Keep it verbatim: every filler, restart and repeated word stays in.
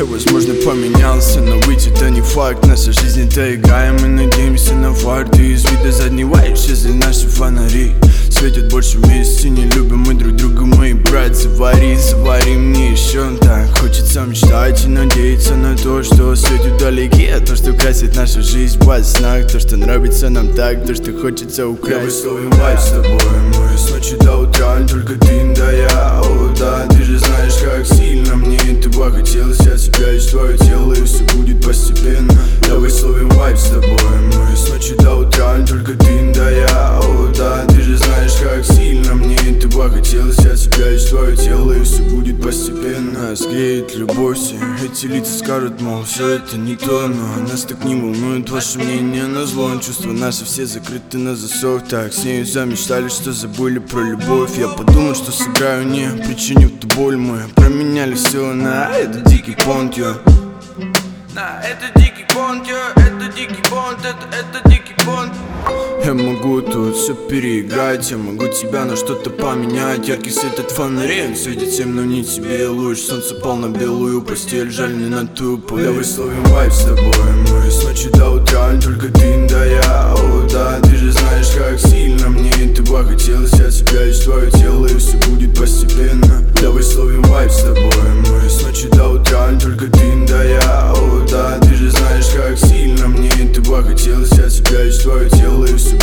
возможно, поменялся, но ведь это не факт. Наша жизнь это игра, и мы надеемся на фарт. И из вида заднего исчезли наши фонари. Светят больше вместе, не любим мы друг друга, мои брат. Завари, завари мне еще так. Хочется мечтать и надеяться на то, что светит вдалеке. То, что красит нашу жизнь во снах. То, что нравится нам так, то, что хочется украсть. Мы словим вайб с тобой, мы с ночи до утра, только ты да я. О, да, ты же знаешь, как сильно мне этого хотелось. Я себя и твое тело, и все будет постепенно. Давай словим вайб с тобой, мы с ночи до утра, только ты да я. О, да, ты же знаешь, как сильно мне этого хотелось. Я себя и твое тело, и все будет постепенно. Сгреет любовь, все эти лица скажут, мол, все это не то. Но нас так не волнует ваше мнение на зло. Чувства наши все закрыты на засов. Так с нею замечтали, что забыли про любовь. Я подумал, что сыграю, не причиню ту боль. Мы променяли все на этот дикий понт, я. На это дикий понт, я. Это дикий понт, это, это дикий понт. Я могу тут все переиграть, я могу тебя на что-то поменять. Яркий свет от фонарей, он светит всем, но не тебе луч. Солнце пал на белую постель, жаль не на тупую. Давай словим вайб с тобой, мы с ночи до утра, только ты да я. О, да, ты же знаешь, как сильно мне этого хотелось. Я себя и твое тело, и все будет постепенно. Давай словим вайб с тобой, мы с ночи до утра, только ты да я. О, да, ты же знаешь, как сильно мне этого хотелось. Я себя и твое тело, и все